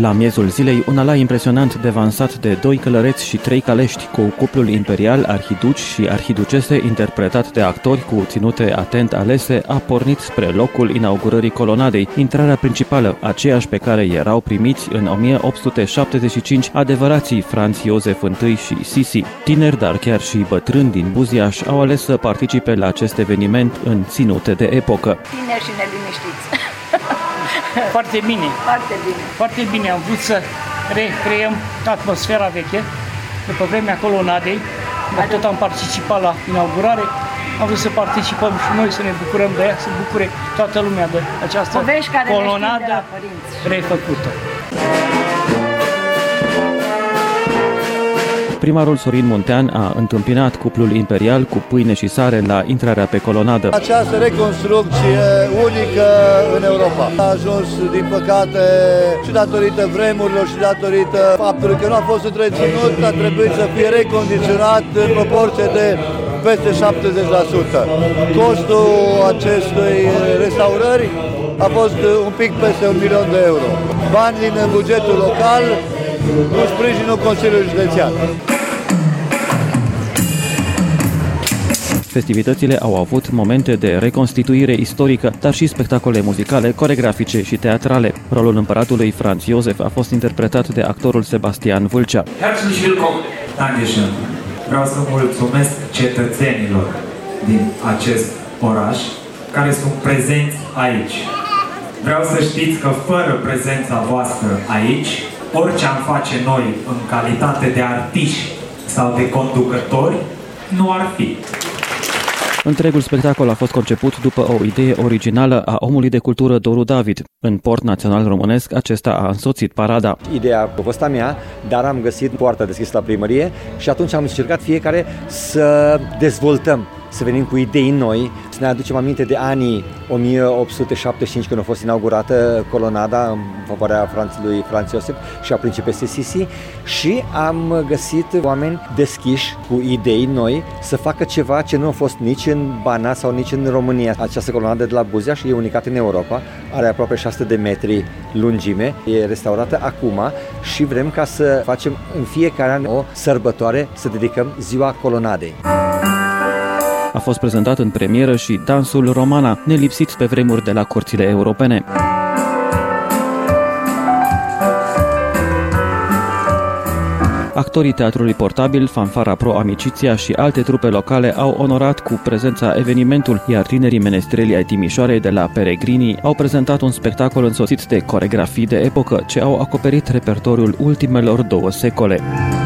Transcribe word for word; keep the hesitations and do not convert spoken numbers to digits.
La miezul zilei, un alai impresionant devansat de doi călăreți și trei calești cu cuplul imperial, arhiduci și arhiducese, interpretat de actori cu ținute atent alese, a pornit spre locul inaugurării colonadei, intrarea principală, aceeași pe care erau primiți în o mie opt sute șaptezeci și cinci adevărații Franz Iosef I și Sisi. Tineri, dar chiar și bătrâni din Buziaș au ales să participe la acest eveniment în ținute de epocă. Tineri și neliniștiți. Foarte bine. Foarte bine. Foarte bine. Am vrut să recreăm atmosfera veche, după vremea colonadei. Tot am participat la inaugurare. Am vrut să participăm și noi, să ne bucurăm de ea, să bucure toată lumea de această colonadă refăcută. Primarul Sorin Muntean a întâmpinat cuplul imperial cu pâine și sare la intrarea pe colonadă. Această reconstrucție unică în Europa a ajuns, din păcate, și datorită vremurilor și datorită faptului că nu a fost întreținut, a trebuit să fie recondiționat în proporție de peste șaptezeci la sută. Costul acestei restaurări a fost un pic peste un milion de euro. Bani din bugetul local, cu sprijinul Consiliului Județean. Festivitățile au avut momente de reconstituire istorică, dar și spectacole muzicale, coregrafice și teatrale. Rolul împăratului Franz Iosef a fost interpretat de actorul Sebastian Vâlcea. Herzlich willkommen! Dankeschön! Vreau să mulțumesc cetățenilor din acest oraș care sunt prezenți aici. Vreau să știți că fără prezența voastră aici, orice am face noi în calitate de artiști sau de conducători, nu ar fi. Întregul spectacol a fost conceput după o idee originală a omului de cultură Doru David. În Port Național Românesc, acesta a însoțit parada. Ideea a fost a mea, dar am găsit poarta deschisă la primărie și atunci am încercat fiecare să dezvoltăm, să venim cu idei noi, să ne aducem aminte de anii o mie opt sute șaptezeci și cinci, când a fost inaugurată colonada în favoarea lui Franz Iosef și a principesei Sisi, și am găsit oameni deschiși cu idei noi să facă ceva ce nu a fost nici în Banat sau nici în România. Această colonadă de la Buziaș e unicată în Europa, are aproape șase sute de metri lungime, e restaurată acum și vrem ca să facem în fiecare an o sărbătoare, să dedicăm ziua colonadei. A fost prezentat în premieră și dansul Romana, nelipsit pe vremuri de la corțile europene. Actorii Teatrului Portabil, Fanfara Pro Amiciția și alte trupe locale au onorat cu prezența evenimentul, iar tinerii menestreli ai Timișoarei de la Peregrini au prezentat un spectacol însoțit de coregrafii de epocă ce au acoperit repertoriul ultimelor două secole.